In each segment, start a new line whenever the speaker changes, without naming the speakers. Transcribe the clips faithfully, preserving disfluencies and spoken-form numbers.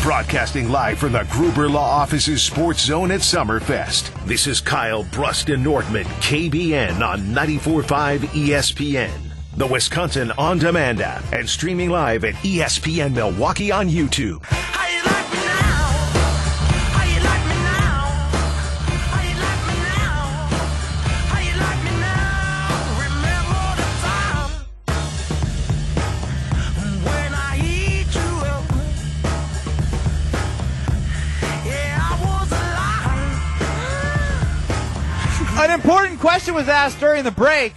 Broadcasting live from the Gruber Law Office's Sports Zone at Summerfest. This is Kyle Bruston Nordman, K B N on ninety-four point five E S P N. The Wisconsin On Demand app and streaming live at E S P N Milwaukee on YouTube.
How you like me now? How you like me now? How you like me now? How you like me now? Remember the time when I eat you up. Yeah, I was alive.
An important question was asked during the break.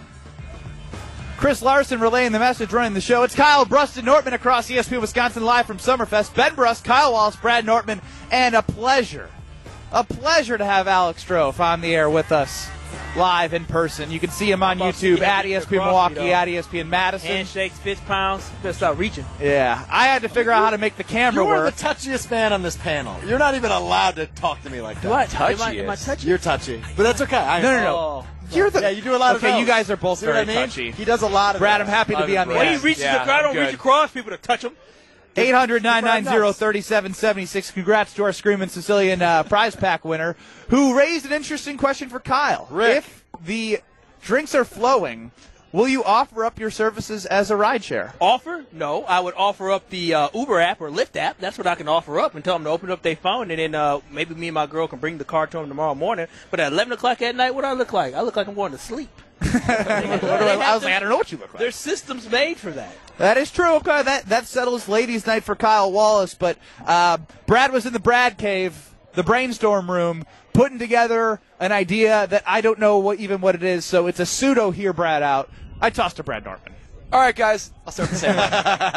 Chris Larson relaying the message, running the show. It's Kyle Bruston Nordman across E S P N Wisconsin live from Summerfest. Ben Brust, Kyle Wallace, Brad Nortman, and a pleasure, a pleasure to have Alex Strofe on the air with us live in person. You can see him on YouTube at E S P N Milwaukee, at E S P N Madison.
Handshakes, fist pounds, better start reaching.
Yeah, I had to figure out how to make the camera
You are
work.
the touchiest man on this panel. You're not even allowed to talk to me like that.
What?
Touchy
Am I, am I
is.
touchy?
You're touchy, but that's okay. I
No, no, no.
Oh.
You're the,
yeah, you do a lot of
Okay,
those.
you guys are both
See
very
what I mean?
touchy.
He does a lot of
Brad,
that.
I'm happy to be on the
When
air.
he reaches
Yeah,
the ground, I don't
good.
reach across people to touch him.
eight hundred, nine nine zero, three seven seven six. Congrats to our Screaming Sicilian uh, prize pack winner who raised an interesting question for Kyle.
Rick.
If the drinks are flowing, will you offer up your services as a rideshare?
Offer? No. I would offer up the uh, Uber app or Lyft app. That's what I can offer up and tell them to open up their phone, and then uh, maybe me and my girl can bring the car to them tomorrow morning. But at eleven o'clock at night, what do I look like? I look like I'm going to sleep.
What do I, I was like, I don't know what you look like.
There's systems made for that.
That is true. Okay, that that settles ladies' night for Kyle Wallace. But uh, Brad was in the Brad Cave, the brainstorm room, putting together an idea that I don't know what even what it is. So it's a pseudo hear Brad out. I tossed to Brad Nortman.
All right, guys. I'll start the same way.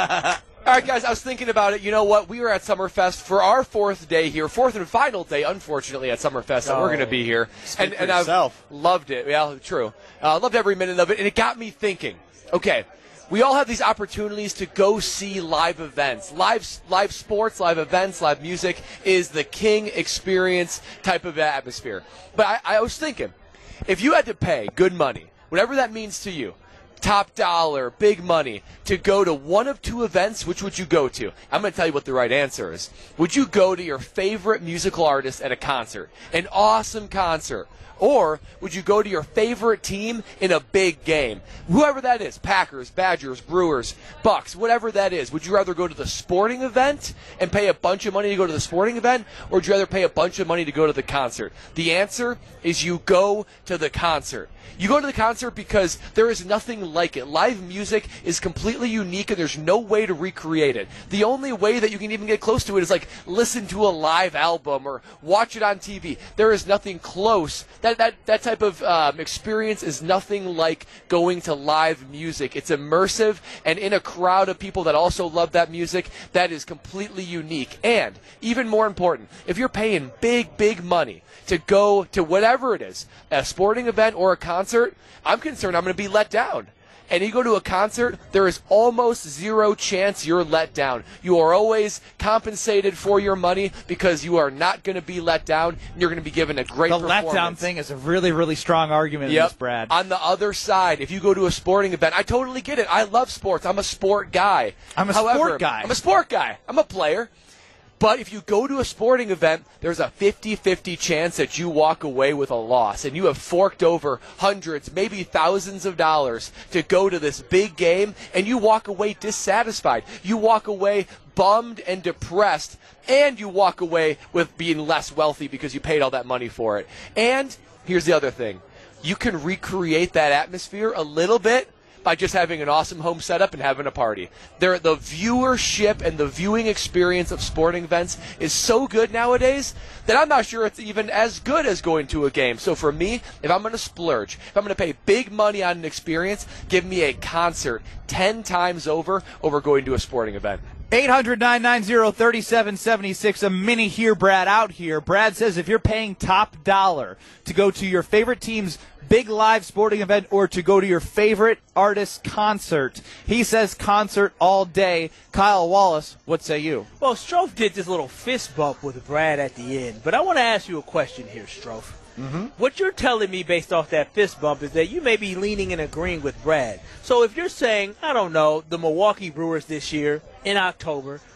All right, guys, I was thinking about it. You know what? We were at Summerfest for our fourth day here, fourth and final day, unfortunately, at Summerfest that we're going to be here.
Speak
and
for
and I've
yourself.
loved it. Yeah, true. I uh, loved every minute of it, and it got me thinking, okay, we all have these opportunities to go see live events. Live live sports, live events, live music is the king experience type of atmosphere. But I, I was thinking, if you had to pay good money, whatever that means to you, top dollar, big money, to go to one of two events, which would you go to? I'm going to tell you what the right answer is. Would you go to your favorite musical artist at a concert, an awesome concert? Or would you go to your favorite team in a big game? Whoever that is, Packers, Badgers, Brewers, Bucks, whatever that is. Would you rather go to the sporting event and pay a bunch of money to go to the sporting event? Or would you rather pay a bunch of money to go to the concert? The answer is you go to the concert. You go to the concert because there is nothing like it. Live music is completely unique and there's no way to recreate it. The only way that you can even get close to it is like listen to a live album or watch it on T V. There is nothing close. That that, that type of um, experience is nothing like going to live music. It's immersive, and in a crowd of people that also love that music, that is completely unique. And even more important, if you're paying big, big money to go to whatever it is, a sporting event or a concert, I'm concerned I'm going to be let down. And you go to a concert, there is almost zero chance you're let down. You are always compensated for your money because you are not going to be let down. And you're going to be given a great
The
performance.
letdown thing is a really, really strong argument in
Yep.
this, Brad.
On the other side, if you go to a sporting event, I totally get it. I love sports. I'm a sport guy.
I'm a
However,
sport guy.
I'm a sport guy. I'm a player. But if you go to a sporting event, there's a fifty-fifty chance that you walk away with a loss. And you have forked over hundreds, maybe thousands of dollars to go to this big game, and you walk away dissatisfied. You walk away bummed and depressed, and you walk away with being less wealthy because you paid all that money for it. And here's the other thing. You can recreate that atmosphere a little bit by just having an awesome home setup and having a party. There, the viewership and the viewing experience of sporting events is so good nowadays that I'm not sure it's even as good as going to a game. So for me, if I'm going to splurge, if I'm going to pay big money on an experience, give me a concert ten times over over going to a sporting event.
eight hundred, nine nine zero, three seven seven six, a mini Hear Brad out here. Brad says if you're paying top dollar to go to your favorite team's big live sporting event or to go to your favorite artist concert, he says concert all day. Kyle Wallace, what say you?
Well, Strofe did this little fist bump with Brad at the end, but I want to ask you a question here, Strofe. Mm-hmm. What you're telling me based off that fist bump is that you may be leaning and agreeing with Brad. So if you're saying, I don't know, the Milwaukee Brewers this year in October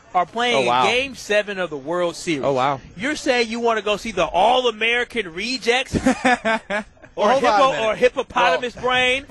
are playing
Oh, wow.
Game Seven of the World Series.
Oh, wow.
You're saying you want to go see the All-American Rejects or,
Hold on a
hippo,
minute.
or Hippopotamus Brain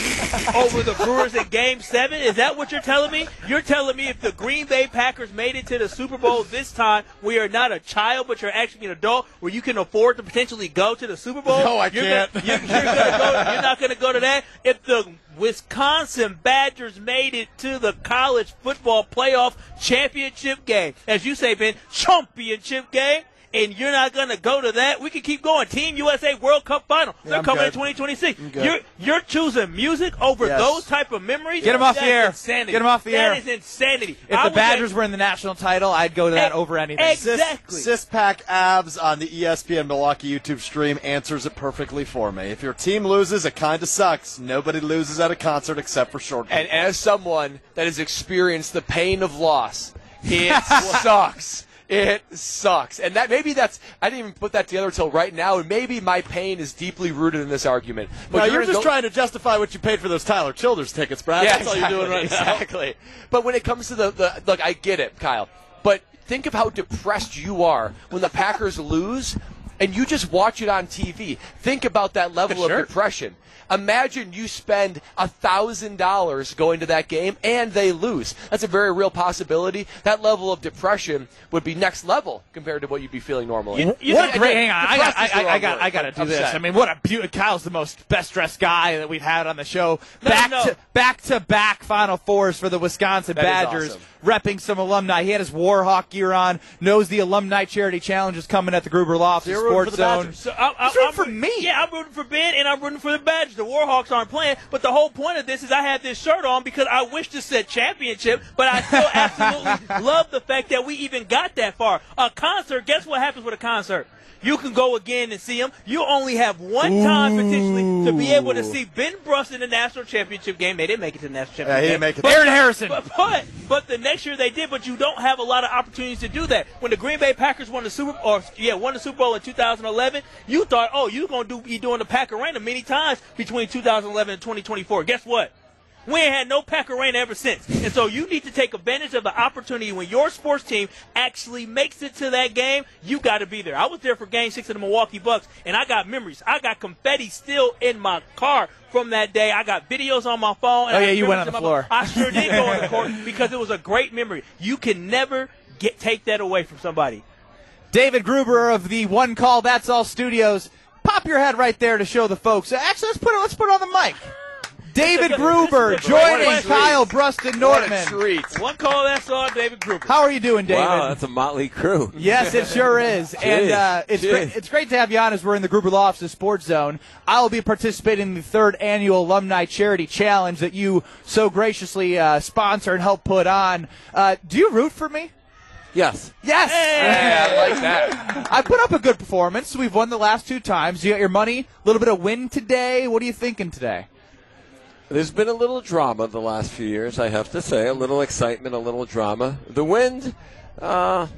over the Brewers in Game Seven? Is that what you're telling me? You're telling me if the Green Bay Packers made it to the Super Bowl this time, where you're not a child but you're actually an adult, where you can afford to potentially go to the Super Bowl?
No, I
you're
can't.
Gonna, you're, you're, gonna go, you're not going to go to that. If the Wisconsin Badgers made it to the college football playoff championship game, as you say, Ben, championship game, and you're not going to go to that, we can keep going. Team U S A World Cup Final. They're
I'm
coming
good.
in twenty twenty-six.
I'm good.
You're you're choosing music over
Yes.
those type of memories?
Get 'em off
That
the
is
air.
Insanity.
Get 'em off the
That
air.
is insanity.
If
I
the
was
Badgers
at-
were in the national title, I'd go to that
Ex-
over anything.
Exactly.
Sis Pack Abs on the E S P N Milwaukee YouTube stream answers it perfectly for me. If your team loses, it kind of sucks. Nobody loses at a concert except for short
And
people.
as someone that has experienced the pain of loss, it sucks. It sucks. And that maybe that's I didn't even put that together until right now, and maybe my pain is deeply rooted in this argument. But
Now, you're
gonna
just
go-
trying to justify what you paid for those Tyler Childers tickets, Brad.
Yeah,
That's all you're doing right
exactly. But when it comes to the, the look, I get it, Kyle. But think of how depressed you are when the Packers lose and you just watch it on T V. Think about that level
Sure.
of depression. Imagine you spend a thousand dollars going to that game and they lose. That's a very real possibility. That level of depression would be next level compared to what you'd be feeling normally.
You- you
What a
think-
great! Hang on, I got,
Depressed is
I,
the
I, I
wrong
got,
word,
I got to
but
do this.
upset.
I mean, what a beautiful! Kyle's the most best dressed guy that we've had on the show.
No,
back
no.
to back to back Final Fours for the Wisconsin
That is
Badgers,
awesome.
repping some alumni. He had his Warhawk gear on. Knows the alumni charity challenge is coming at the Gruber Lofts
you're rooting for
Sports
the
Zone.
Badgers.
So I, I,
He's rooting
I'm
for
rooting-
me.
Yeah, I'm rooting for Ben, and I'm rooting for the Badgers. The Warhawks aren't playing, but the whole point of this is I have this shirt on because I wish to set championship, but I still absolutely love the fact that we even got that far. A concert, guess what happens with a concert? You can go again and see them. You only have one time potentially to be able to see Ben Brust in the national championship game. They didn't make it to the national championship
Yeah, he
game.
didn't make it.
But-
Aaron Harrison.
But, but but the next year they did, but you don't have a lot of opportunities to do that. When the Green Bay Packers won the Super or yeah won the Super Bowl in two thousand eleven, you thought, oh, you're gonna do be doing the Pack Arena many times between two thousand eleven and twenty twenty-four. Guess what? We ain't had no Pack Arena ever since. And so you need to take advantage of the opportunity when your sports team actually makes it to that game. You got to be there. I was there for Game Six of the Milwaukee Bucks, and I got memories. I got confetti still in my car from that day. I got videos on my phone. And
Oh,
I
yeah,
have
you went
memories
on
in
the
my-
floor.
I sure did go on the court because it was a great memory. You can never get take that away from somebody.
David Gruber of the One Call That's All Studios. Pop your head right there to show the folks. Actually, let's put it. Let's put it on the mic. David Gruber
What a
joining
treat.
Kyle Bruston
What a
Nortman.
treat.
One call, that's all, David Gruber.
How are you doing, David?
Wow, that's a motley crew.
Yes, it sure is. and uh, it's
Jeez.
great, it's great to have you on as we're in the Gruber Law Offices Sports Zone. I'll be participating in the third annual Alumni Charity Challenge that you so graciously uh, sponsor and help put on. Uh, do you root for me?
Yes.
Yes.
Yeah, I like that.
I put up a good performance. We've won the last two times. You got your money. A little bit of win today. What are you thinking today?
There's been a little drama the last few years, I have to say. A little excitement, a little drama. The wind, uh,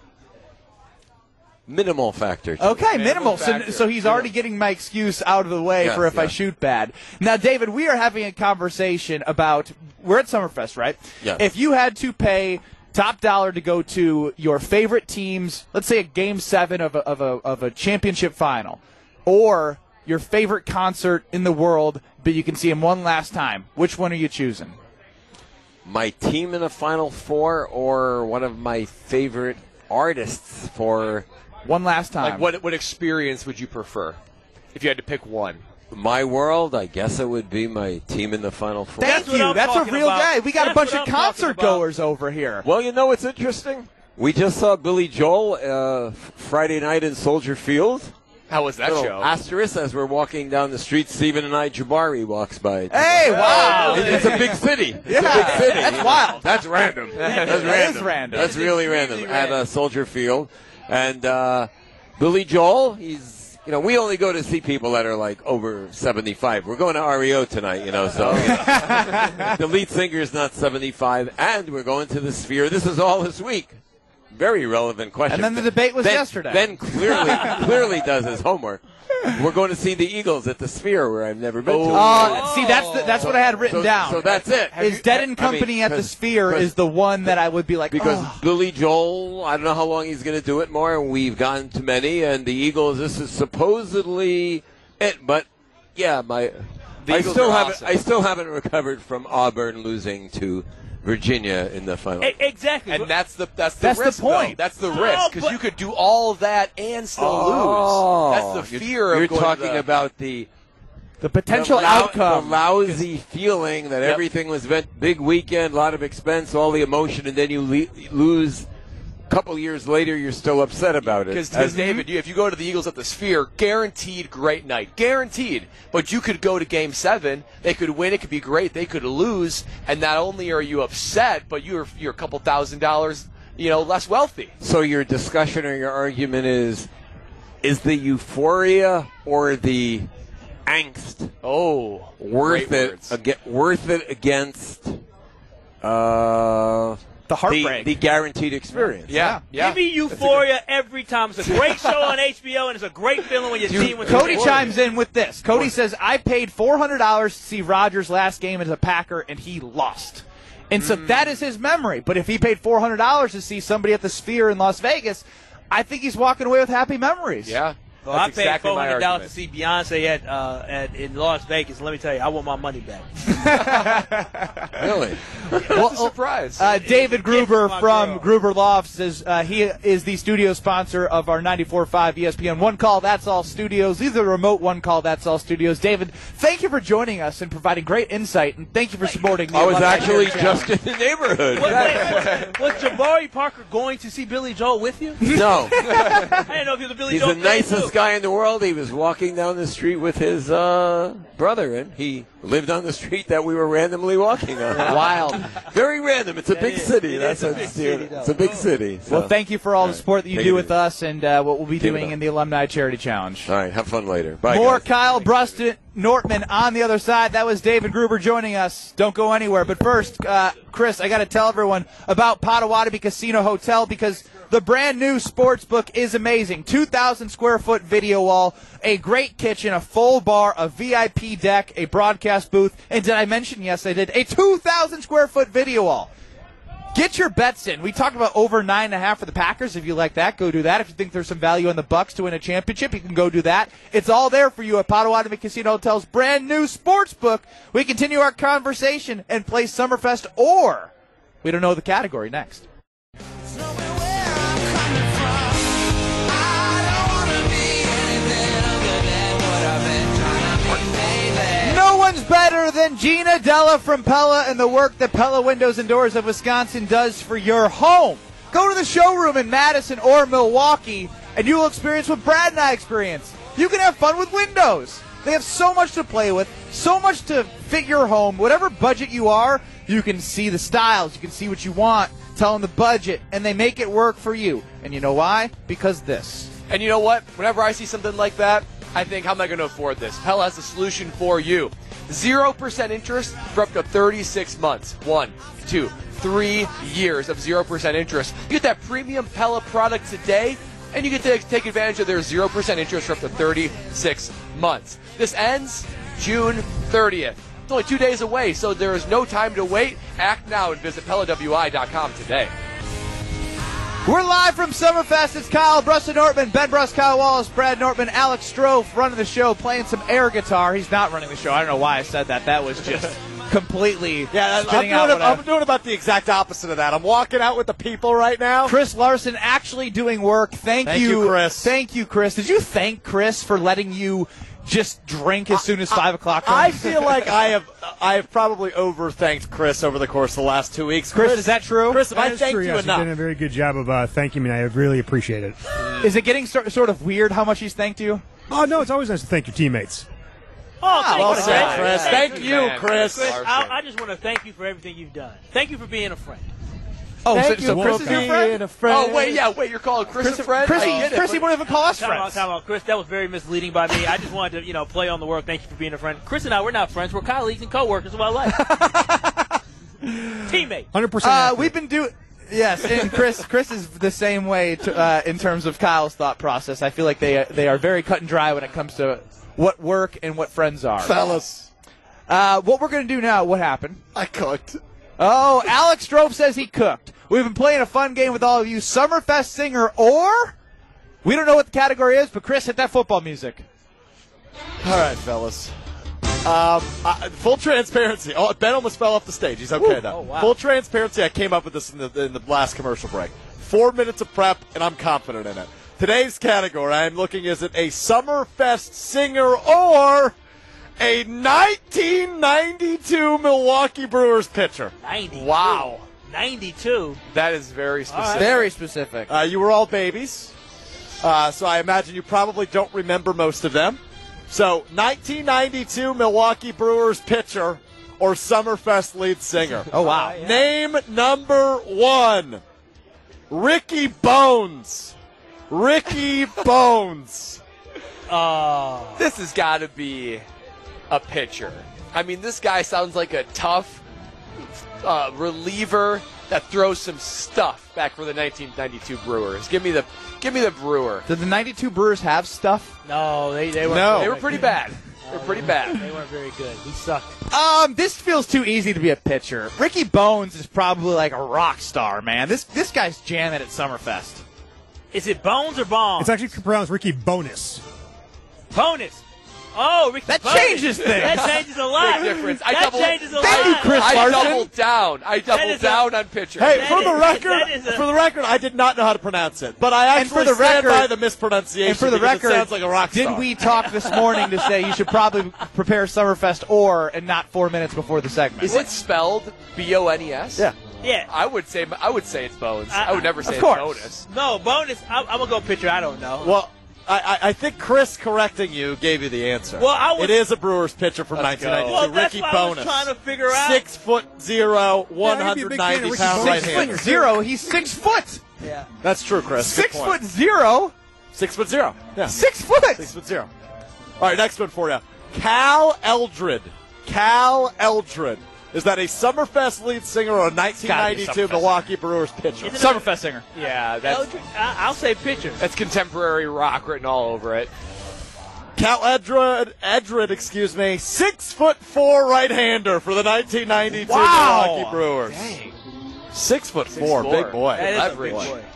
minimal factor. to
Okay,
it.
minimal. So,
factor.
so he's already getting my excuse out of the way
Yes,
for if I
yes.
shoot bad. Now, David, we are having a conversation about, we're at Summerfest, right?
Yes.
If you had to pay top dollar to go to your favorite teams, let's say a game seven of a, of a, of a championship final, or your favorite concert in the world, but you can see him one last time, which one are you choosing?
My team in the Final Four or one of my favorite artists for
One last time.
Like, what what experience would you prefer if you had to pick one?
my world? I guess it would be my team in the Final Four.
Thank
That's what
you.
I'm
That's a
talking
real
about.
guy. We got a
That's
bunch
what
of
I'm talking
concert
about.
goers over here.
Well, you know what's interesting? We just saw Billy Joel uh, f- Friday night in Soldier Field.
How was that
Little
show?
asterisk as we're walking down the street. Stephen and I, Jabari walks by.
Hey, wow.
It- It's a big city. It's
Yeah,
a big city.
that's wild.
That's random. That's
That
random.
is random.
That's really random at uh, Soldier Field. And uh, Billy Joel, he's, you know, we only go to see people that are like over seventy-five. We're going to R E O tonight, you know, so you know. The lead singer is not seventy-five, and we're going to the Sphere. This is all this week. Very relevant question.
And then the debate was
Ben,
yesterday.
Ben clearly clearly does his homework. we're going to see the Eagles at the Sphere, where I've never been to.
Uh, see, that's the, that's what I had written
so,
down.
So that's it.
Is Dead and
I
Company
mean,
at the
'cause-
Sphere
'cause-
is the one that I would be like,
Because
oh.
Billy Joel, I don't know how long he's going to do it more. We've gone to many, and the Eagles. This is supposedly it, but yeah, my
The
I
Eagles
still
are
haven't.
awesome.
I still haven't recovered from Auburn losing to Virginia in the final.
E- exactly.
And that's the that's the
That's the
risk,
point.
though. That's the
No,
risk because
but-
you could do all of that and still
Oh.
lose. That's the
You're-
fear of
You're
going to
talking
the-
about the
the potential
the lou-
outcome.
the lousy feeling that
Yep.
everything was meant big weekend, a lot of expense, all the emotion, and then you le- lose. A couple years later, you're still upset about it.
Because
As-
David, you, if you go to the Eagles at the Sphere, guaranteed great night, guaranteed. But you could go to Game Seven, they could win, it could be great, they could lose, and not only are you upset, but you're you're a couple thousand dollars, you know, less wealthy.
So your discussion or your argument is, is the euphoria or the angst
Oh,
worth
great
it?
words.
Aga worth it against uh,
The heartbreak.
the, the guaranteed experience?
Yeah, yeah.
Give me Euphoria every time. It's a great show on H B O, and it's a great feeling when your
Dude,
team wins.
Cody
the
chimes in with this. Cody says, I paid four hundred dollars to see Rodgers' last game as a Packer, and he lost. And so that is his memory. But if he paid four hundred dollars to see somebody at the Sphere in Las Vegas, I think he's walking away with happy memories.
Yeah.
Well,
That's
I paid
exactly
four
my
hundred dollars to
argument.
see Beyonce at, uh, at in Las Vegas. Let me tell you, I want my money back.
Really?
Well, a surprise.
Uh, David Gruber
my
from
girl.
Gruber Lofts says uh, he is the studio sponsor of our ninety-four point five E S P N One Call That's All Studios. These are the remote One Call That's All Studios. David, thank you for joining us and providing great insight, and thank you for supporting the
I was
Alumni
actually
Heritage Challenge.
just in the neighborhood.
Wait, wait, was, was Jabari Parker going to see Billy Joel with you?
No.
I didn't know if he was a Billy
He's
Joel
the
fan,
nicest
too.
guy in the world. He was walking down the street with his uh, brother, and he lived on the street that we were randomly walking on. Wild. Very random. It's a big
is.
city.
It
That's
is a
what's
big
here.
city, though.
It's a big city. So.
Well, thank you for all the support that you
Take
do
it
with
easy.
us and uh, what we'll be
Keep it
doing
up.
in the Alumni Charity Challenge.
All right. Have fun later. Bye,
More
guys.
Kyle Bruston Nortman on the other side. That was David Gruber joining us. Don't go anywhere. But first, uh, Chris, I got to tell everyone about Potawatomi Casino Hotel because the brand new sports book is amazing. two thousand square foot video wall, a great kitchen, a full bar, a V I P deck, a broadcast booth, and did I mention, yes I did, a two thousand square foot video wall. Get your bets in. We talked about over nine and a half for the Packers. If you like that, go do that. If you think there's some value on the Bucks to win a championship, you can go do that. It's all there for you at Potawatomi Casino Hotel's brand new sports book. We continue our conversation and play Summerfest, or we don't know the category next. No one's better than Gina Della from Pella and the work that Pella Windows and Doors of Wisconsin does for your home. Go to the showroom in Madison or Milwaukee, and you will experience what Brad and I experience. You can have fun with windows. They have so much to play with, so much to fit your home. Whatever budget you are, you can see the styles, you can see what you want, tell them the budget, and they make it work for you. And you know why? Because this.
And you know what? Whenever I see something like that, I think, how am I going to afford this? Pella has a solution for you. zero percent interest for up to thirty-six months. One, two, three years of zero percent interest. You get that premium Pella product today, and you get to take advantage of their zero percent interest for up to thirty-six months. This ends June thirtieth. It's only two days away, so there is no time to wait. Act now and visit Pella W I dot com today.
We're live from Summerfest. It's Kyle Bruston Nortman, Ben Bruss, Kyle Wallace, Brad Nortman, Alex Strofe running the show, playing some air guitar. He's not running the show. I don't know why I said that. That was just completely
Yeah, I'm
spitting
doing,
out
it,
what I-
I'm doing about the exact opposite of that. I'm walking out with the people right now.
Chris Larson actually doing work. Thank,
Thank you, Chris.
Thank you, Chris. Did you thank Chris for letting you just drink as soon as five o'clock comes?
I feel like I have I have probably overthanked Chris over the course of the last two weeks.
Chris, is that true?
Chris, have I
That is
thanked
true,
you
yes.
enough?
You've done a very good job of uh, thanking me, and I really appreciate it.
Is it getting sort sort of weird how much he's thanked you?
Oh, no, it's always nice to thank your teammates.
Oh, thank
well
you,
said,
Chris.
Chris.
Thank
Thank
you.
you,
Man,
Chris.
Chris,
Larson.
I, I just want to thank you for everything you've done. Thank you for being a friend.
Oh,
Thank
so,
you
so
for
Chris is your
being
friend?
a friend.
Oh, wait, yeah, wait, you're calling Chris,
Chris,
a friend?
Chris,
I
he-
get it,
Chris, he
but-
won't even call us
Time out,
friends.
time out. Chris, that was very misleading by me. I just wanted to, you know, play on the work. Thank you for being a friend. Chris and I, we're not friends. We're colleagues and coworkers of our life. Teammates.
one hundred percent
Uh,
accurate.
we've been doing. Yes, and Chris Chris is the same way to, uh, in terms of Kyle's thought process. I feel like they they are very cut and dry when it comes to what work and what friends are.
Fellas,
Uh, what we're going to do now, what happened?
I cooked.
Oh, Alex Drove says he cooked. We've been playing a fun game with all of you. Summerfest singer or? We don't know what the category is, but Chris, hit that football music.
All right, fellas. Um, I, full transparency. Oh, Ben almost fell off the stage. He's okay now.
Oh, wow.
Full transparency. I came up with this in the, in the last commercial break. Four minutes of prep, and I'm confident in it. Today's category, I'm looking, is it a Summerfest singer or a nineteen ninety-two Milwaukee Brewers pitcher?
ninety.
Wow.
ninety-two.
That is very specific.
Very specific.
Uh, you were all babies, uh, so I imagine you probably don't remember most of them. So, nineteen ninety-two Milwaukee Brewers pitcher or Summerfest lead singer.
Oh, wow.
Name number one. Ricky Bones. Ricky Bones.
Oh.
This has got to be a pitcher. I mean, this guy sounds like a tough uh, reliever that throws some stuff back for the nineteen ninety-two Brewers. Give me the, give me the Brewer.
Did the ninety-two Brewers have stuff?
No, they, they, weren't
No.
They were pretty bad. They were pretty bad.
They weren't very good. He sucked.
Um, this feels too easy to be a pitcher. Ricky Bones is probably like a rock star, man. This this guy's jamming at Summerfest.
Is it Bones or Bombs?
It's actually pronounced Ricky Bonus.
Bonus. Oh, Ricky
That
Bonus.
changes things.
That changes a lot.
Big difference. I
that
double-
changes a
Thank
lot.
you, Chris
I
Larson.
doubled down. I doubled
is a-
down on pitcher.
Hey,
That
for the
is-
record,
that is a-
for the record, I did not know how to pronounce it, but I
And for
actually
the
stand
record-
by the mispronunciation.
And for the
because
record,
it sounds like a rock star.
did we talk this morning to say you should probably prepare Summerfest or and not four minutes before the segment?
Is it spelled B O N E S?
Yeah.
Yeah.
I would say I would say it's Bones.
I-
I would never say
of course.
it's Bonus.
No, Bonus. I'm, I'm going to go pitcher. I don't know.
Well, I, I I think Chris correcting you gave you the answer.
Well, I was-
it is a Brewers pitcher from
Let's go.
nineteen ninety-two.
well, that's
Ricky
what
Bonus.
I was trying to figure out.
Six foot zero, one
I'd be a big
hundred
fan of
ninety
Ricky
pound
Bonus.
right
Six
hander.
foot zero. He's six foot.
Yeah.
That's true, Chris. Good
Six
point.
foot zero.
Six foot zero. Yeah.
Six foot.
Six foot zero. All right, next one for you. Cal Eldred. Cal Eldred. Is that a Summerfest lead singer or a nineteen ninety-two
Summerfest.
Milwaukee Brewers pitcher?
Summerfest singer.
Yeah, that's
Eldridge, I, I'll say pitcher.
that's contemporary rock written all over it.
Cal Eldred, Eldred, excuse me, six foot four right-hander for the nineteen ninety-two
Wow.
Milwaukee Brewers.
Dang.
Six foot four,
four.
big boy.
That is a
Leverage.
big boy.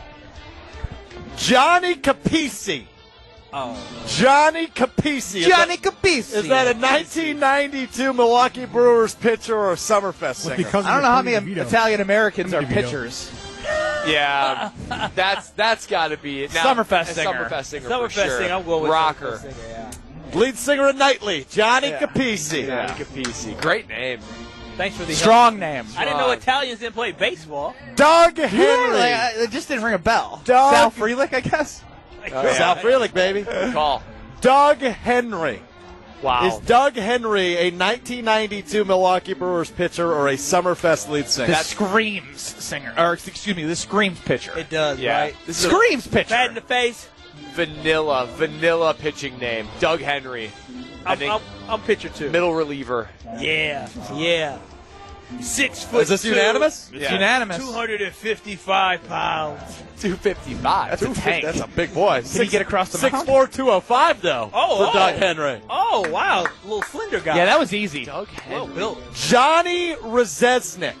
Johnny Capisi.
Oh.
Johnny Capisi. Is
Johnny
that-
Capisi.
Is that a nineteen ninety-two Milwaukee Brewers pitcher or a Summerfest singer?
Because
I don't know how many
DeVito.
Italian Americans are
DeVito.
pitchers.
Yeah, that's that's got to be it. Now,
Summerfest
a
singer.
Summerfest singer. for
Summerfest
sure.
singer. I'm going with
rocker.
Summerfest singer, yeah.
Lead singer of Nightly, Johnny
Yeah.
Capisi.
Johnny Capisi. Great name.
Thanks for the
Strong name.
I didn't know Italians didn't play baseball.
Doug
Really?
Henry.
I- It just didn't ring a bell.
Doug-
Sal Frelick, I guess.
yeah.
Sal Frelick, baby.
Call.
Doug Henry.
Wow.
Is Doug Henry a nineteen ninety-two Milwaukee Brewers pitcher or a Summerfest lead singer?
The Screams singer. Or, excuse me, the Screams pitcher.
It does,
yeah.
right?
This is a
Screams pitcher.
Bad in the face.
vanilla, vanilla pitching name. Doug Henry. I
I'm,
think
I'm, I'm pitcher two.
middle reliever.
Yeah, yeah. Six foot
Is this
two,
unanimous?
It's
Yeah.
unanimous.
two hundred fifty-five pounds.
two fifty-five.
That's a tank.
That's a big boy.
Can he get across the
six
mound?
four, two oh five, though,
Oh,
for
oh.
Doug Henry.
Oh, wow. Little slender guy.
Yeah, that was easy.
Doug
well
Henry.
built.
Johnny Rzeznik.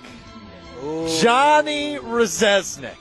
Johnny Rzeznik.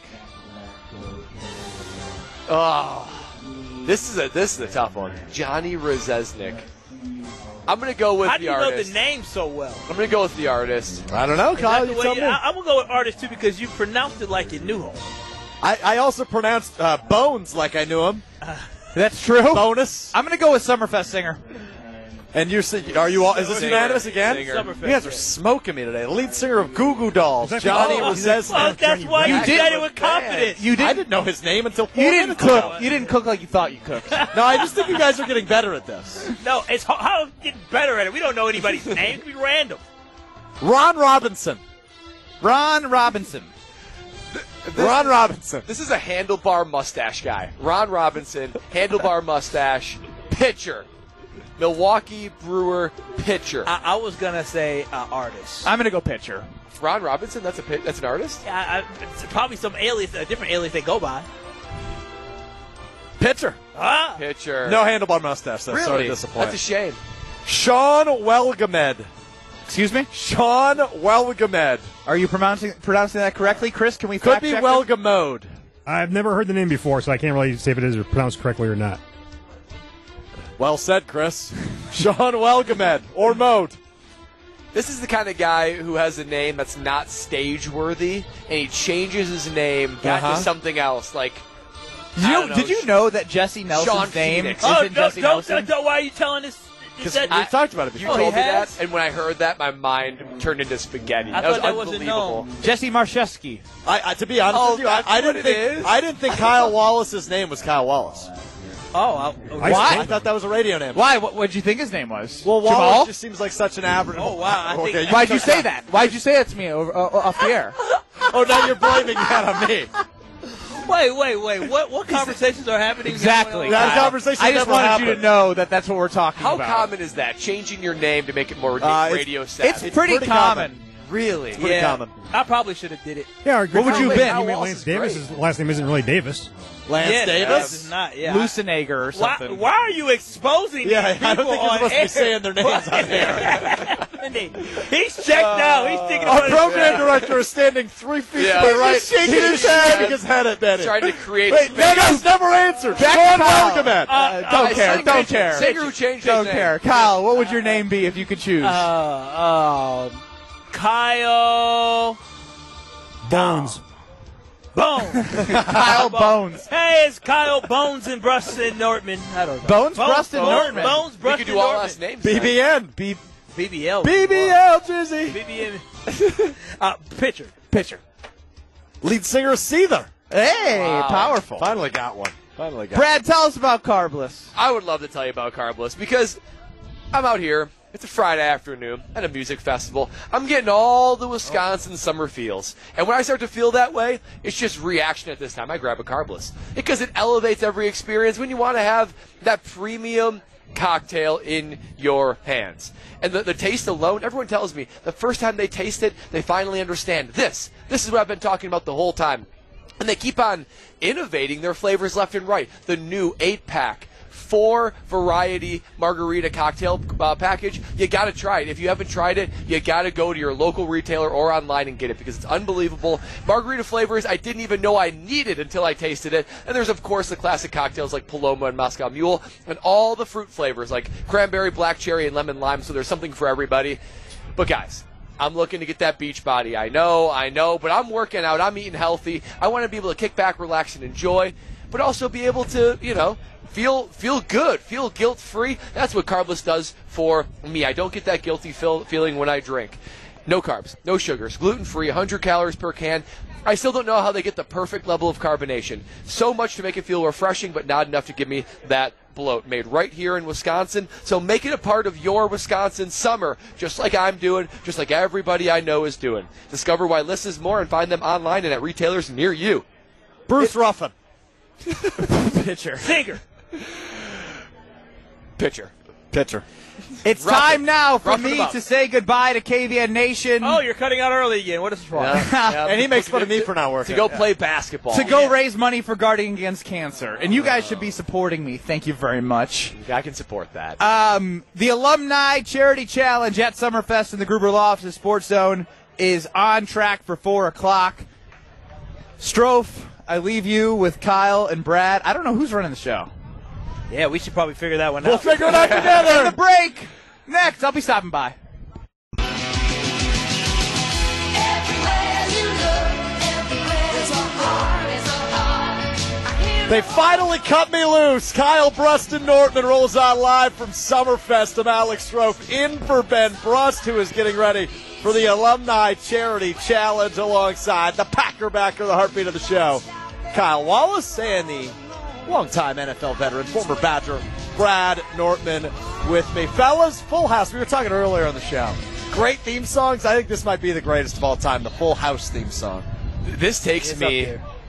Oh, this is a this is a tough one. Johnny Rzeznik. I'm gonna go with
How do
the
you know
artist.
the name so well?
I'm gonna go with the artist.
I don't know, Kyle.
That's
You
the way
tell
you-
me.
I, I'm going to go with artist too because you pronounced it like you knew him.
I, I also pronounced uh, Bones like I knew him.
That's true.
Bonus.
I'm going to go with Summerfest singer.
And you're saying, are you all? Is this
Singer.
unanimous again?
Singer.
Summerfest
You guys are
singer.
smoking me today. The lead singer of Goo Goo Dolls,
Is that-
Johnny
Oh,
Rzeznik.
well, that's why you
You did-
said it with confidence.
You
I
didn't.
didn't know his name until four
You didn't
minutes
cook.
ago.
You didn't cook like you thought you cooked.
No, I just think you guys are getting better at this.
No, it's how, how getting better at it. We don't know anybody's name. It could be random.
Ron Robinson.
Ron Robinson.
Ron Robinson.
This is a handlebar mustache guy. Ron Robinson, handlebar mustache, pitcher. Milwaukee Brewer pitcher.
I, I was going to say uh, artist.
I'm going to go pitcher.
Ron Robinson, that's a pi- that's an artist?
Yeah, I, it's probably some alias, a different alias they go by.
Pitcher.
Ah,
Pitcher.
No handlebar mustache. That's sort
really?
of disappointing.
That's a shame.
Sean Welgamed.
Excuse me?
Sean Welgamed.
Are you pronouncing pronouncing that correctly, Chris? Can we
Could
fact
be
check
Welgamode.
I've never heard the name before, so I can't really say if it is pronounced correctly or not.
Well said, Chris. Sean Welgamed or Mode.
This is the kind of guy who has a name that's not stage worthy, and he changes his name back
Uh-huh.
to something else. Like,
You,
I don't know,
did you know that Jesse Nelson's
Sean
name
Phoenix.
isn't
oh, don't,
Jesse
don't,
Nelson?
don't, don't, why are you telling us?
Because
That,
we've talked about it
You
before.
told
he
me
has?
that, and when I heard that, my mind turned into spaghetti.
I
that was
thought that wasn't
unbelievable.
known.
Jesse Marcheski.
I, I, to be honest
Oh,
with you, I,
that's
I
what
didn't
it
think
is?
I didn't think Kyle Wallace's name was Kyle Wallace.
oh, I,
I
Why?
I thought that was a radio name.
Why? What would you think his name was?
Well,
Jamal?
Wallace just seems like such an average.
Oh, wow, I think-
Okay,
Why'd you
took
say that? Why'd you say that to me over, uh, off the air?
Oh, now you're blaming that on me.
wait, wait, wait. What what conversations are happening?
Exactly.
That
Kyle.
conversation
I just
never
wanted you
happened.
to know that that's what we're talking
How
about.
common is that? Changing your name to make it more
Uh, it's-
radio savvy.
It's,
It's
pretty,
pretty
common.
common.
really.
Pretty
yeah,
common.
I probably should have did it.
Yeah, our
What would you have been?
You mean
Wallace
Lance
is
Davis?
great.
His last name isn't really Davis.
Lance
yeah,
Davis?
Is not. Yeah.
Lucenager or
Why,
something.
why are you exposing
Yeah,
these
I don't
people
think you're
on
supposed to
air?
be saying their names on air.
He's checked out. He's thinking
Our
about his-
program director is standing three feet
Yeah.
to my
He's
right,
just shaking
He's
his
just
head.
shaking his head at Benny.
Trying to create
Wait,
space.
no, that's never answered.
Back
Sean
to Kyle.
Welgamed.
Uh,
don't
I
care.
sang
Don't
Pitcher.
care.
Singer who changed
Don't
his
care.
name.
Kyle, what would your name be if you could choose?
Uh, um, Kyle
Bones.
Bones.
Kyle Bones.
Hey, it's Kyle Bones and Bruston Nortman. I don't know.
Bones, Bruston,
Bones,
Nortman.
Bones,
We
Bruston,
could do all
Nortman.
last names.
B B N.
B-
B B L.
B B L, Jizzy.
B B M. uh, pitcher.
pitcher.
Lead singer of Seether.
Hey,
Wow.
powerful.
Finally got one. Finally got
Brad, tell us about Carbless.
I would love to tell you about Carbless because I'm out here. It's a Friday afternoon at a music festival. I'm getting all the Wisconsin summer feels. And when I start to feel that way, it's just reaction at this time. I grab a Carbless because it elevates every experience when you want to have that premium cocktail in your hands. And the, the taste alone, everyone tells me the first time they taste it, they finally understand this. This is what I've been talking about the whole time. And they keep on innovating their flavors left and right. The new eight-pack, four-variety margarita cocktail uh, package, you got to try it. If you haven't tried it, you got to go to your local retailer or online and get it because it's unbelievable. Margarita flavors I didn't even know I needed until I tasted it. And there's, of course, the classic cocktails like Paloma and Moscow Mule and all the fruit flavors like cranberry, black cherry, and lemon lime. So there's something for everybody. But, guys, I'm looking to get that beach body. I know, I know, but I'm working out. I'm eating healthy. I want to be able to kick back, relax, and enjoy, but also be able to, you know, feel feel good, feel guilt-free. That's what Carbless does for me. I don't get that guilty feel, feeling when I drink. No carbs, no sugars, gluten-free, one hundred calories per can. I still don't know how they get the perfect level of carbonation. So much to make it feel refreshing, but not enough to give me that bloat. Made right here in Wisconsin, so make it a part of your Wisconsin summer, just like I'm doing, just like everybody I know is doing. Discover why lists is more and find them online and at retailers near you.
Bruce Ruffin.
Pitcher.
Singer.
Pitcher.
Pitcher.
It's
Rough
time
it.
now for
Rough it
me
up.
to say goodbye to K V N Nation.
Oh, you're cutting out early again. What is wrong?
And he makes fun of me for not
To
working.
go play basketball.
to go raise money for Guarding Against Cancer. And you guys should be supporting me. Thank you very much.
I can support that.
Um, the Alumni Charity Challenge at Summerfest in the Gruber Law Offices Sports Zone is on track for four o'clock. Strofe, I leave you with Kyle and Brad. I don't know who's running the show.
Yeah, we should probably figure that one
We'll
out.
figure it out
In the
together.
break, next, I'll be stopping by.
They finally cut me loose. Kyle Bruston Nortman rolls on live from Summerfest. I'm Alex Strofe in for Ben Brust, who is getting ready for the Alumni Charity Challenge alongside the Packer backer, the heartbeat of the show, Kyle Wallace, and the longtime N F L veteran, former Badger, Brad Nortman with me. Fellas, Full House. We were talking earlier on the show. Great theme songs. I think this might be the greatest of all time, the Full House theme song.
This takes
It's up
me
there.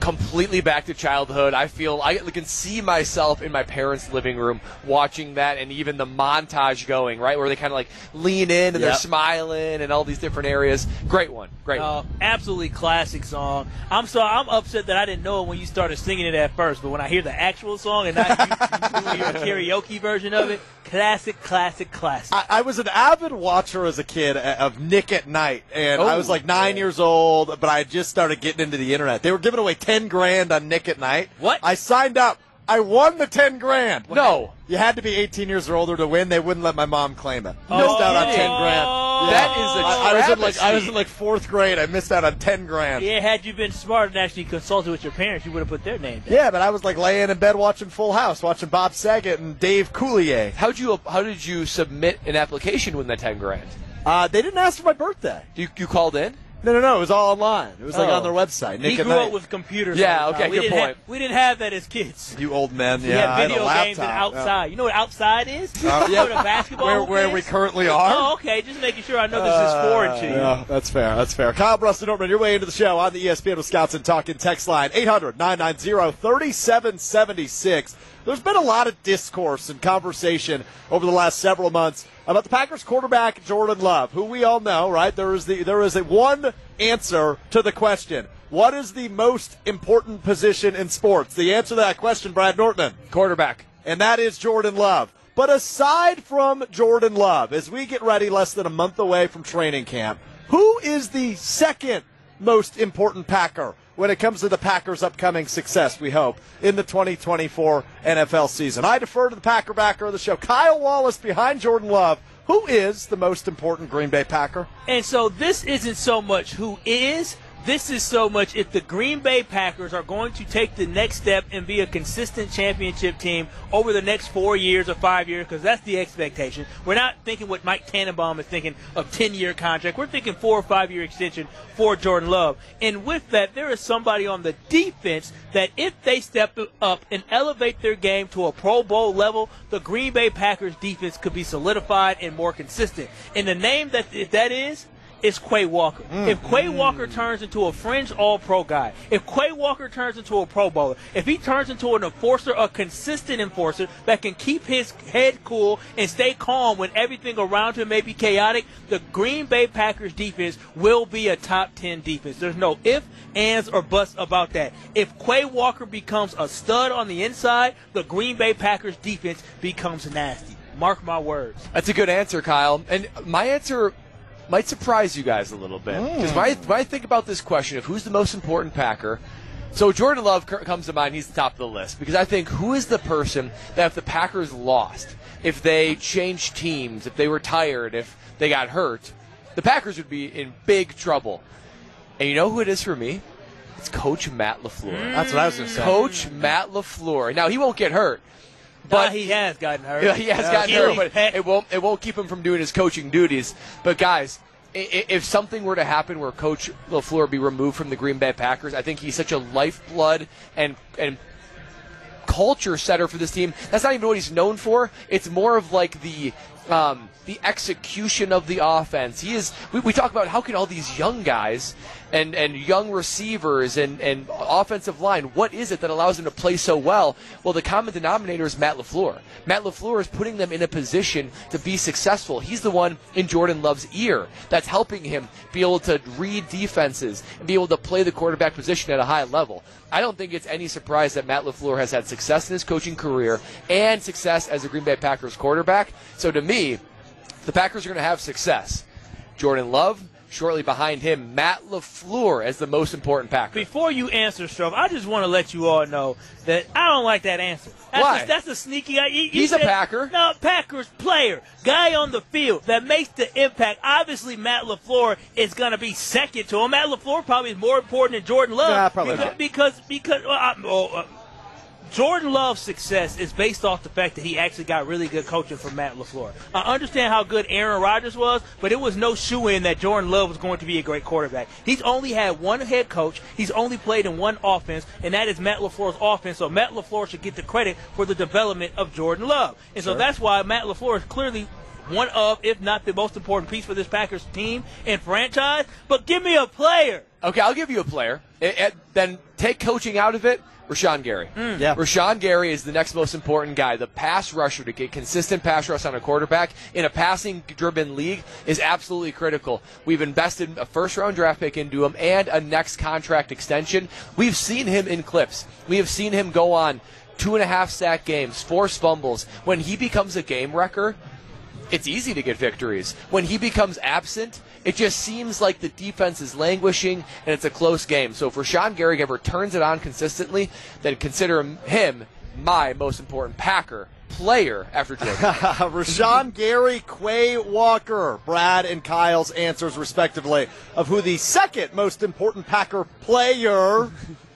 completely back to childhood. I feel I can see myself in my parents' living room watching that, and even the montage going, right, where they kind of like lean in and
Yep.
they're smiling and all these different areas. Great one. Great one.
Uh, absolutely classic song. I'm sorry, I'm upset that I didn't know it when you started singing it at first, but when I hear the actual song and not you doing your karaoke version of it, classic, classic, classic.
I, I was an avid watcher as a kid of Nick at Night, and I
Oh,
was like nine years old, but I had just started getting into the internet. They were giving away ten grand on Nick at Night.
What?
I signed up. I won the ten grand.
No.
You had to be eighteen years or older to win. They wouldn't let my mom claim it.
Oh,
Missed out on
kidding.
ten grand.
Oh.
That is a
I, I was in like
travesty.
I was in like fourth grade. I missed out on ten grand.
Yeah, had you been smart and actually consulted with your parents, you would have put their name down.
Yeah, but I was like laying in bed watching Full House, watching Bob Saget and Dave Coulier.
How'd you how did you submit an application to win that ten grand?
Uh, they didn't ask for my birthday.
You you called in?
No, no, no. It was all online. It was like
Oh.
on their website. Nick
He
at
grew
Night.
up with computers.
Yeah,
all the
okay,
time. we
good
didn't
point.
Have, we didn't have that as kids.
You old men.
We
Yeah,
had
I had a
video games and
laptop.
outside. You know what outside is?
Uh,
You
yeah.
know what a basketball
Where, where
is?
we currently are.
Oh, okay. Just making sure I know this is foreign to you.
Yeah, that's fair. That's fair. Kyle Bruston Nortman, your way into the show on the E S P N Wisconsin Talking text line eight hundred nine nine zero three seven seven six. There's been a lot of discourse and conversation over the last several months about the Packers quarterback Jordan Love, who we all know, right? There is the there is a one answer to the question: what is the most important position in sports? The answer to that question, Brad Nortman,
Quarterback.
and that is Jordan Love. But aside from Jordan Love, as we get ready less than a month away from training camp, who is the second most important Packer when it comes to the Packers' upcoming success, we hope, in the twenty twenty-four N F L season? I defer to the Packer backer of the show, Kyle Wallace, behind Jordan Love. Who is the most important Green Bay Packer?
And so this isn't so much who is. This is so much if the Green Bay Packers are going to take the next step and be a consistent championship team over the next four years or five years, because that's the expectation. We're not thinking what Mike Tannenbaum is thinking of ten-year contract. We're thinking four or five-year extension for Jordan Love. And with that, there is somebody on the defense that if they step up and elevate their game to a Pro Bowl level, the Green Bay Packers defense could be solidified and more consistent. And the name that if that is, is Quay Walker.
Mm.
If Quay Walker turns into a fringe all-pro guy, if Quay Walker turns into a Pro Bowler, if he turns into an enforcer, a consistent enforcer that can keep his head cool and stay calm when everything around him may be chaotic, the Green Bay Packers defense will be a top ten defense. There's no ifs, ands, or buts about that. If Quay Walker becomes a stud on the inside, the Green Bay Packers defense becomes nasty. Mark my words.
That's a good answer, Kyle. And my answer might surprise you guys a little bit. Because when, I, when I think about this question of who's the most important Packer, so Jordan Love c- comes to mind. He's the top of the list. Because I think who is the person that if the Packers lost, if they changed teams, if they were tired, if they got hurt, the Packers would be in big trouble. And you know who it is for me? It's Coach Matt LaFleur.
That's what I was going to say.
Coach Matt LaFleur. Now, he won't get hurt.
But
But
he has gotten hurt.
Yeah, he has
Yeah.
gotten hurt,
Achilles
but
pec-
it won't it won't keep him from doing his coaching duties. But guys, i- i- if something were to happen where Coach LaFleur be removed from the Green Bay Packers, I think he's such a lifeblood and and culture setter for this team. That's not even what he's known for. It's more of like the um, the execution of the offense. He is. We, we talk about how can all these young guys and, and young receivers and, and offensive line, what is it that allows them to play so well? Well, the common denominator is Matt LaFleur. Matt LaFleur is putting them in a position to be successful. He's the one in Jordan Love's ear that's helping him be able to read defenses and be able to play the quarterback position at a high level. I don't think it's any surprise that Matt LaFleur has had success in his coaching career and success as a Green Bay Packers quarterback. So to me, the Packers are going to have success. Jordan Love, shortly behind him, Matt LaFleur as the most important Packer.
Before you answer, Stroh, I just want to let you all know that I don't like that answer. That's
Why?
A, that's a sneaky. You, you
He's a
said-
Packer.
No, Packers player, guy on the field that makes the impact. Obviously, Matt LaFleur is going to be second to him. Matt LaFleur probably is more important than Jordan Love.
Nah, probably
because,
not.
because because well, I, oh, uh, Jordan Love's success is based off the fact that he actually got really good coaching from Matt LaFleur. I understand how good Aaron Rodgers was, but it was no shoe-in that Jordan Love was going to be a great quarterback. He's only had one head coach. He's only played in one offense, and that is Matt LaFleur's offense. So Matt LaFleur should get the credit for the development of Jordan Love. And so that's why Matt LaFleur is clearly one of, if not the most important piece for this Packers team and franchise. But give me a player.
Okay, I'll give you a player. It, it, then take coaching out of it. Rashawn Gary.
Mm.
Yeah.
Rashawn Gary is the next most important guy. The pass rusher to get consistent pass rush on a quarterback in a passing-driven league is absolutely critical. We've invested a first-round draft pick into him and a next contract extension. We've seen him in clips. We have seen him go on two and a half sack games, force fumbles. When he becomes a game wrecker, it's easy to get victories. When he becomes absent, it just seems like the defense is languishing and it's a close game. So if Rashawn Gary ever turns it on consistently, then consider him my most important Packer player after Jordan.
Rashawn Gary, Quay Walker, Brad and Kyle's answers respectively of who the second most important Packer player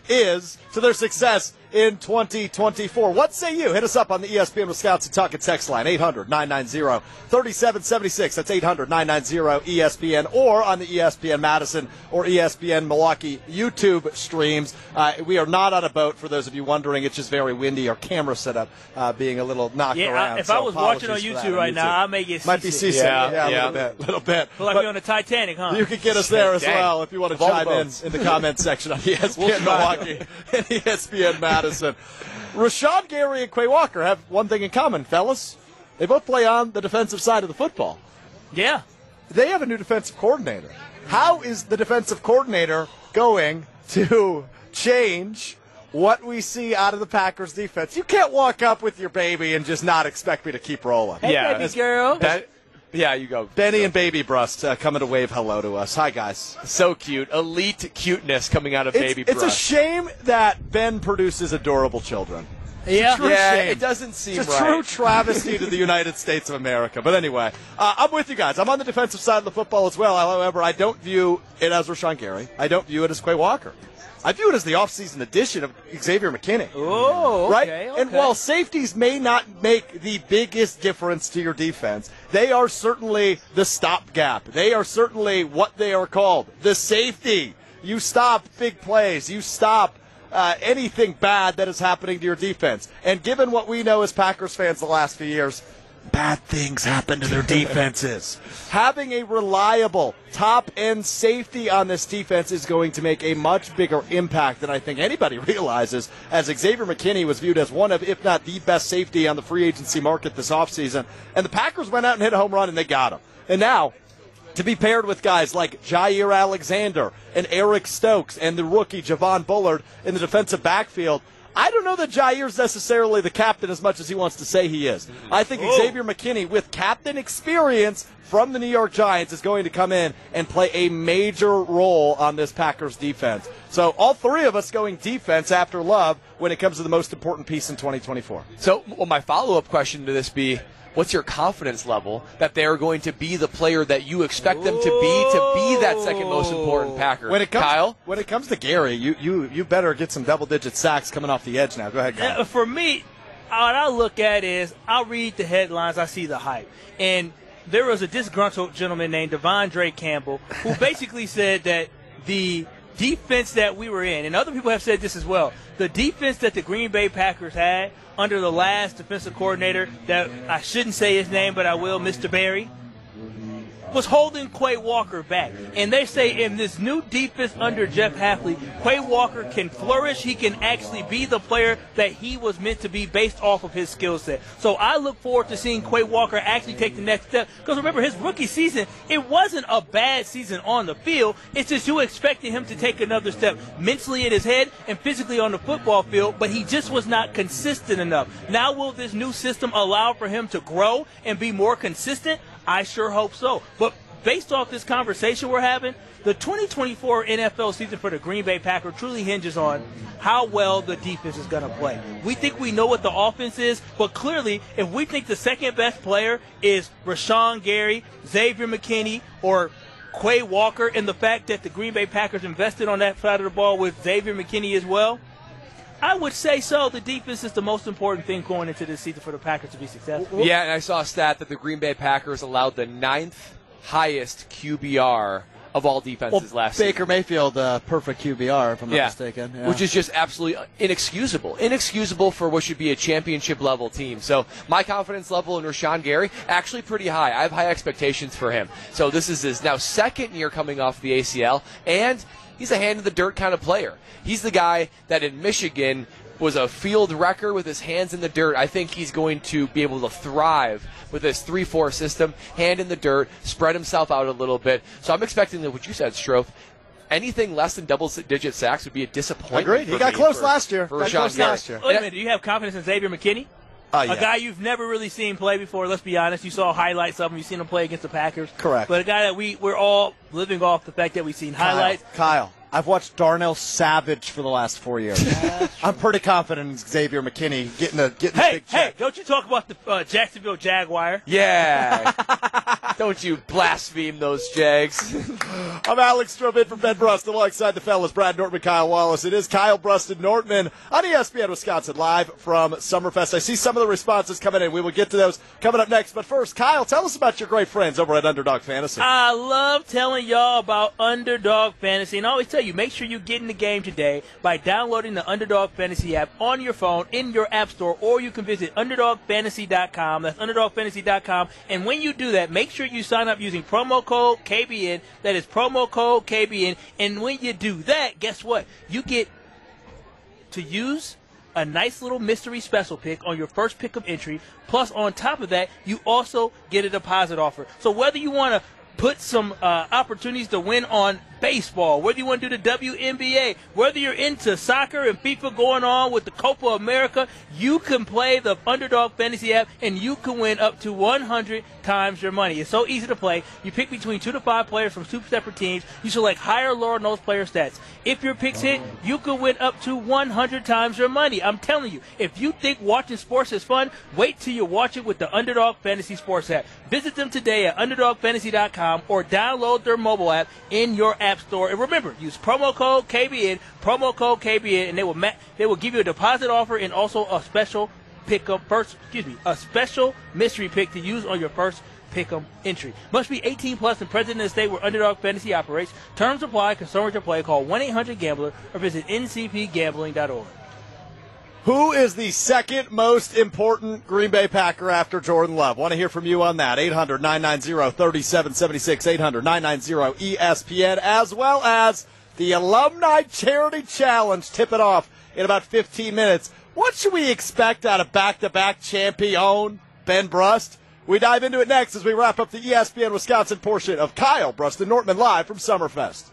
is to their success in twenty twenty-four. What say you? Hit us up on the E S P N Wisconsin Talk and Text line, eight hundred nine nine zero three seven seven six. That's eight hundred nine nine zero E S P N, or on the E S P N Madison or E S P N Milwaukee YouTube streams. Uh, we are not on a boat, for those of you wondering. It's just very windy. Our camera setup uh, being a little knocked
Yeah,
around.
I, if
so
I was watching on
apologies for
YouTube
that
right
on
now,
YouTube.
I may get
Might be
seasick.
seasick.
Yeah,
Yeah,
yeah.
a little bit. little bit.
Feel like
But
we're on the Titanic, huh?
you can get us there as
Dang.
well if you want to
Of all the
chime in
boats.
in the comment section on E S P N
We'll try.
Milwaukee and E S P N Madison. Rashawn Gary and Quay Walker have one thing in common, fellas. They both play on the defensive side of the football.
Yeah.
They have a new defensive coordinator. How is the defensive coordinator going to change what we see out of the Packers defense? You can't walk up with your baby and just not expect me to keep rolling.
Hey,
Yeah,
baby
that's-
girl.
That, yeah, you go.
Benny and Baby Brust uh, coming to wave hello to us. Hi, guys.
So cute. Elite cuteness coming out of
It's,
Baby
it's a
Brush.
shame that Ben produces adorable children.
Yeah.
True
Yeah,
shame.
it doesn't seem
It's a
right.
true travesty to the United States of America. But anyway, uh, I'm with you guys. I'm on the defensive side of the football as well. However, I don't view it as Rashawn Gary. I don't view it as Quay Walker. I view it as the offseason addition of Xavier McKinney.
Oh, okay,
Right?
okay.
And while safeties may not make the biggest difference to your defense, they are certainly the stopgap. They are certainly what they are called, the safety. You stop big plays. You stop uh, anything bad that is happening to your defense. And given what we know as Packers fans the last few years, bad things happen to their defenses. Having a reliable top-end safety on this defense is going to make a much bigger impact than I think anybody realizes, as Xavier McKinney was viewed as one of, if not the best safety on the free agency market this offseason. And the Packers went out and hit a home run, and they got him. And now, to be paired with guys like Jair Alexander and Eric Stokes and the rookie Javon Bullard in the defensive backfield, I don't know that Jair's necessarily the captain as much as he wants to say he is. I think
Oh.
Xavier McKinney, with captain experience from the New York Giants, is going to come in and play a major role on this Packers defense. So all three of us going defense after Love when it comes to the most important piece in twenty twenty-four.
So, well, my follow-up question to this be, what's your confidence level that they are going to be the player that you expect them to be to be that second most important Packer?
When it comes,
Kyle?
when it comes to Gary, you, you, you better get some double-digit sacks coming off the edge now. Go ahead, Kyle.
Uh, For me, what I look at is I read the headlines, I see the hype. And there was a disgruntled gentleman named Devondre Campbell who basically said that the defense that we were in, and other people have said this as well, the defense that the Green Bay Packers had under the last defensive coordinator, that I shouldn't say his name, but I will, Mister Barry, was holding Quay Walker back. And they say in this new defense under Jeff Hafley, Quay Walker can flourish. He can actually be the player that he was meant to be based off of his skill set. So I look forward to seeing Quay Walker actually take the next step. Because remember, his rookie season, it wasn't a bad season on the field. It's just you expected him to take another step mentally in his head and physically on the football field, but he just was not consistent enough. Now will this new system allow for him to grow and be more consistent? I sure hope so. But based off this conversation we're having, the twenty twenty-four N F L season for the Green Bay Packers truly hinges on how well the defense is going to play. We think we know what the offense is, but clearly, if we think the second best player is Rashawn Gary, Xavier McKinney, or Quay Walker, and the fact that the Green Bay Packers invested on that side of the ball with Xavier McKinney as well, I would say so. The defense is the most important thing going into this season for the Packers to be successful.
Yeah, and I saw a stat that the Green Bay Packers allowed the ninth highest Q B R of all defenses
Well,
last
Baker
season.
Mayfield, uh, perfect Q B R, if I'm not
Yeah.
mistaken. Yeah.
Which is just absolutely inexcusable. Inexcusable for what should be a championship-level team. So my confidence level in Rashawn Gary, actually pretty high. I have high expectations for him. So this is his now second year coming off the A C L, and he's a hand-in-the-dirt kind of player. He's the guy that in Michigan was a field wrecker with his hands in the dirt. I think he's going to be able to thrive with this three four system, hand in the dirt, spread himself out a little bit. So I'm expecting that what you said, Stroth, anything less than double-digit sacks would be a disappointment.
Agreed.
for
He got
me
close
for-
last year.
For
Got
Rashawn
close
Gary.
last year.
Wait a minute, do you have confidence in Xavier McKinney?
Uh, yeah.
A guy you've never really seen play before, let's be honest. You saw highlights of him. You've seen him play against the Packers.
Correct.
But a guy that we, we're all living off the fact that we've seen highlights.
Kyle, Kyle, I've watched Darnell Savage for the last four years. I'm pretty confident in Xavier McKinney getting a getting a
Hey,
big
hey,
check.
don't you talk about the uh, Jacksonville Jaguar.
Yeah. Don't you blaspheme those Jags.
I'm Alex Stroh in from Ben Brust alongside the fellas Brad Nortman, Kyle Wallace. It is Kyle Brust and Nortman on E S P N Wisconsin live from Summerfest. I see some of the responses coming in. We will get to those coming up next. But first, Kyle, tell us about your great friends over at Underdog Fantasy.
I love telling y'all about Underdog Fantasy, and I always tell you, make sure you get in the game today by downloading the Underdog Fantasy app on your phone in your app store, or you can visit underdog fantasy dot com. That's underdog fantasy dot com. And when you do that, make sure you sign up using promo code K B N. That is promo code K B N. And when you do that, guess what? You get to use a nice little mystery special pick on your first pick of entry. Plus, on top of that, you also get a deposit offer. So whether you want to put some uh, opportunities to win on baseball, whether you want to do the W N B A, whether you're into soccer and FIFA going on with the Copa America, you can play the Underdog Fantasy app and you can win up to one hundred times your money. It's so easy to play. You pick between two to five players from two separate teams. You select higher or lower on those player stats. If your picks hit, you can win up to one hundred times your money. I'm telling you, if you think watching sports is fun, wait till you watch it with the Underdog Fantasy Sports app. Visit them today at underdog fantasy dot com or download their mobile app in your app store. And remember, use promo code K B N, promo code K B N, and they will ma- they will give you a deposit offer and also a special pickup first, excuse me, a special mystery pick to use on your first pick'em entry. Must be eighteen plus and present in the state where Underdog Fantasy operates. Terms apply. Consumers to play. Call one eight hundred gambler or visit N C P gambling dot org.
Who is the second most important Green Bay Packer after Jordan Love? Want to hear from you on that. eight hundred nine nine zero three seven seven six, eight hundred nine nine zero E S P N, as well as the Alumni Charity Challenge. Tip it off in about fifteen minutes. What should we expect out of back-to-back champion Ben Brust? We dive into it next as we wrap up the E S P N Wisconsin portion of Kyle Brust and Nortman live from Summerfest.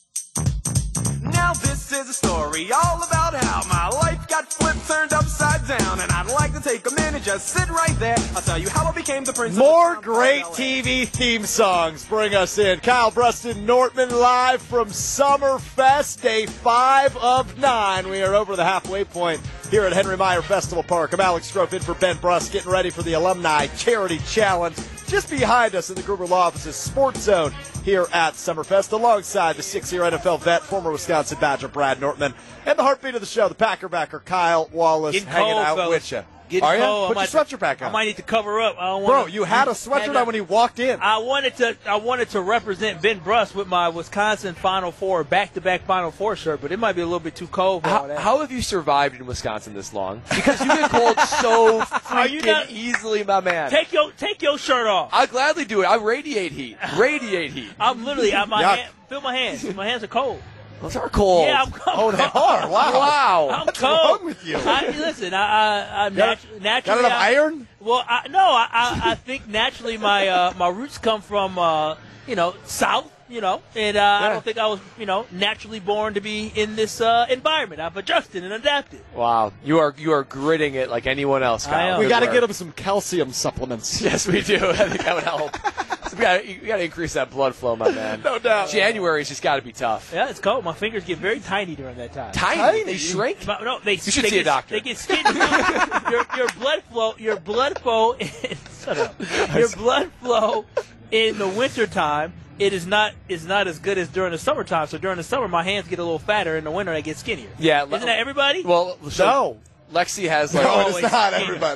Now this is a story all about how my life got flipped, turned upside down, and I'd like to take a minute, just sit right there. I'll tell you how I became the prince.
More
of the
great T V theme songs bring us in. Kyle Bruston Nortman live from Summerfest, day five of nine. We are over the halfway point here at Henry Meyer Festival Park. I'm Alex Stroh in for Ben Brust, getting ready for the Alumni Charity Challenge. Just behind us in the Gruber Law Office's Sports Zone here at Summerfest, alongside the six-year N F L vet, former Wisconsin Badger Brad Nortman, and the heartbeat of the show, the Packer backer Kyle Wallace,
Getting
hanging
cold,
out
fellas.
with you.
Getting
Are you?
cold. I
Put your
might-
sweatshirt back on.
I might need to cover up. I don't
Bro,
wanna,
you had a sweatshirt
had
on when you walked in.
I wanted to. I wanted to represent Ben Brust with my Wisconsin Final Four, back-to-back Final Four shirt, but it might be a little bit too cold for all
How,
that.
how have you survived in Wisconsin this long? Because you get cold so
Are you
freaking
not-
easily, my man.
take your take your shirt off.
I'll gladly do it. I radiate heat. Radiate heat.
I'm literally. I, my
Yuck.
hand, feel my hands. My hands are cold.
Those are cold.
Yeah, I'm cold.
Oh, they are. Wow.
Wow.
I'm
What's
cold.
wrong with you?
I, listen, I, I, I'm
Got-
natu- naturally.
Got enough
I,
iron?
Well, I, no, I, I, I think naturally my uh, my roots come from uh, you know South, you know, and uh, I don't think I was you know naturally born to be in this uh, environment. I've adjusted and adapted.
Wow. You are you are gritting it like anyone else,
I
Kyle.
am.
We
Good
got to
work.
get him some calcium supplements.
Yes, we do. I think that would help. So we got we got to increase that blood flow, my man.
No doubt.
January's just got to be tough.
Yeah, it's cold. My fingers get very tiny during that time.
Tiny.
Tiny.
They shrink.
But no, they,
You should
they
see a
get,
doctor.
They get skinny. your, your blood flow, your blood flow, shut up. Your blood flow in the wintertime, it is not is not as good as during the summertime. So during the summer, my hands get a little fatter. In the winter, they get skinnier.
Yeah.
Isn't that everybody?
Well, so
No.
Lexi has like
No,
Always
it's not
skinny.
everybody.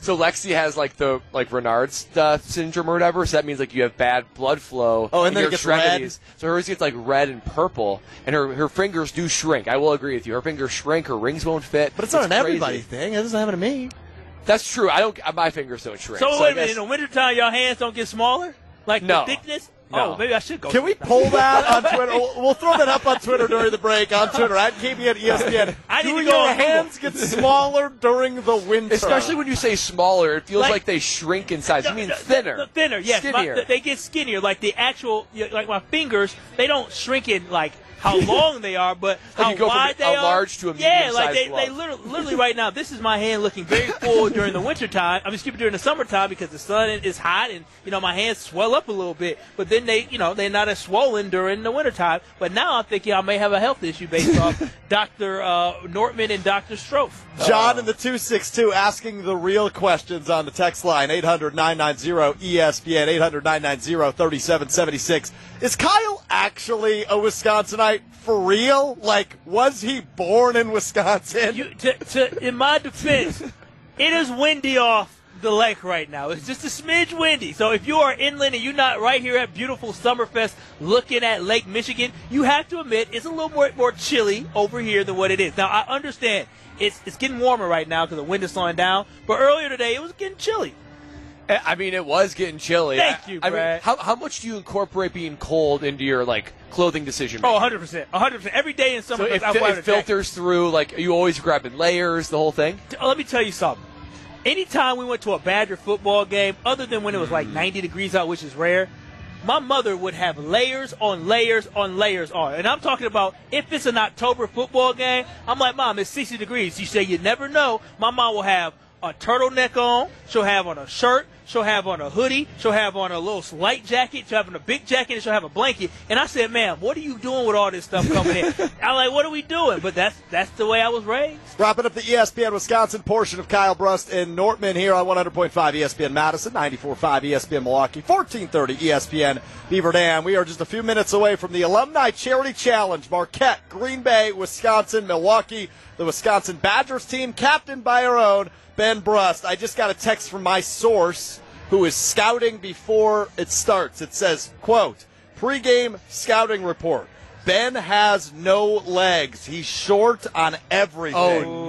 So Lexi has like the like Raynaud's uh, syndrome or whatever. So that means like you have bad blood flow.
Oh, and
in
then
your
it gets
extremities. So hers gets like red and purple, and her her fingers do shrink. I will agree with you. Her fingers shrink. Her rings won't fit.
But it's not an
crazy.
everybody thing. It doesn't happen to me.
That's true. I don't. My fingers don't shrink.
So,
I
wait a minute.
guess-
In the wintertime, your hands don't get smaller? Like
No.
the thickness?
No.
Oh, maybe I should go.
Can we pull that on Twitter? We'll, we'll throw that up on Twitter during the break. On Twitter, at K B N E S P N.
I need
Do
to
your
go on
hands get smaller during the winter?
Especially when you say smaller, it feels
Like-
like, they shrink in size.
No,
You mean
no,
thinner?
no, thinner, yes. My-
Skinnier.
they get skinnier. Like the actual, like my fingers, they don't shrink in like how long they are, but
Like
how
you go from
wide
a
they are.
large to a
Yeah, like
medium-sized
they, they
glove.
literally, literally right now, this is my hand looking very full during the wintertime. I mean, excuse me, during the summertime because the sun is hot and, you know, my hands swell up a little bit. But then they, you know, they're not as swollen during the wintertime. But now I'm thinking I may have a health issue based off Doctor Uh, Nortman and Doctor Strofe.
John in the two six two asking the real questions on the text line, eight hundred nine nine zero E S P N, eight hundred nine nine zero three seven seven six. Is Kyle actually a Wisconsinite for real? Like, was he born in Wisconsin?
You, to, to, in my defense, it is windy off the lake right now. It's just a smidge windy. So if you are inland and you're not right here at beautiful Summerfest looking at Lake Michigan, you have to admit it's a little more, more chilly over here than what it is. Now, I understand it's, it's getting warmer right now because the wind is slowing down, but earlier today it was getting chilly.
I mean, it was getting chilly.
Thank
I-
you,
I mean,
Brad.
how how much do you incorporate being cold into your like clothing decision?
Oh,
making?
one hundred percent. one hundred percent. Every day in
So
Summerfest,
it,
I'm
fi-
wearing
it
a jacket.
filters through. Like, are you always grabbing layers, the whole thing?
T- Let me tell you something. Anytime we went to a Badger football game, other than when it was like ninety degrees out, which is rare, my mother would have layers on layers on layers on. And I'm talking about if it's an October football game, I'm like, Mom, it's sixty degrees. You say you never know. My mom will have a turtleneck on. She'll have on a shirt. She'll have on a hoodie. She'll have on a little light jacket. She'll have on a big jacket. And she'll have a blanket. And I said, ma'am, what are you doing with all this stuff coming in? I'm like, what are we doing? But that's that's the way I was raised.
Wrapping up the E S P N Wisconsin portion of Kyle Brust and Nortman here on one hundred point five E S P N Madison, ninety-four point five E S P N Milwaukee, fourteen thirty E S P N Beaver Dam. We are just a few minutes away from the Alumni Charity Challenge. Marquette, Green Bay, Wisconsin, Milwaukee, the Wisconsin Badgers team, captained by our own Ben Brust. I just got a text from my source who is scouting before it starts. It says, quote, pregame scouting report. Ben has no legs. He's short on everything.
Oh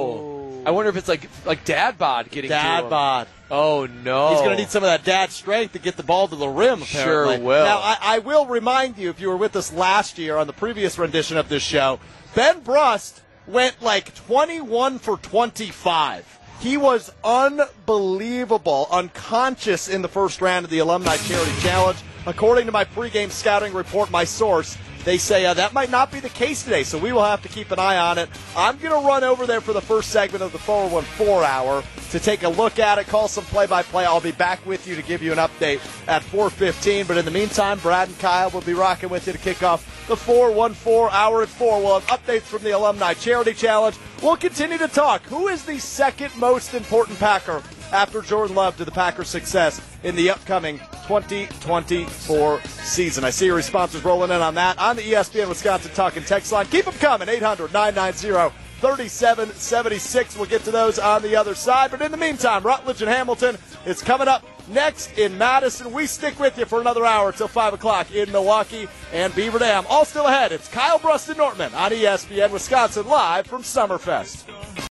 no! I wonder if it's like like dad bod getting to
Dad
him.
bod.
Oh no!
He's going to need some of that dad strength to get the ball to the rim, apparently.
Sure will.
Now, I, I will remind you, if you were with us last year on the previous rendition of this show, Ben Brust went like twenty-one for twenty-five. He was unbelievable, unconscious in the first round of the Alumni Charity Challenge. According to my pregame scouting report, my source, they say uh, that might not be the case today, so we will have to keep an eye on it. I'm going to run over there for the first segment of the four one four hour to take a look at it, call some play-by-play. I'll be back with you to give you an update at four fifteen. But in the meantime, Brad and Kyle will be rocking with you to kick off the four one four hour at four. We'll have updates from the Alumni Charity Challenge. We'll continue to talk. Who is the second most important Packer after Jordan Love to the Packers' success in the upcoming twenty twenty-four season? I see your responses rolling in on that on the E S P N Wisconsin Talk and Text line. Keep them coming, eight hundred nine nine zero three seven seven six. We'll get to those on the other side. But in the meantime, Rutledge and Hamilton is coming up next in Madison. We stick with you for another hour till five o'clock in Milwaukee and Beaver Dam. All still ahead. It's Kyle Brust and Nortman on E S P N Wisconsin live from Summerfest.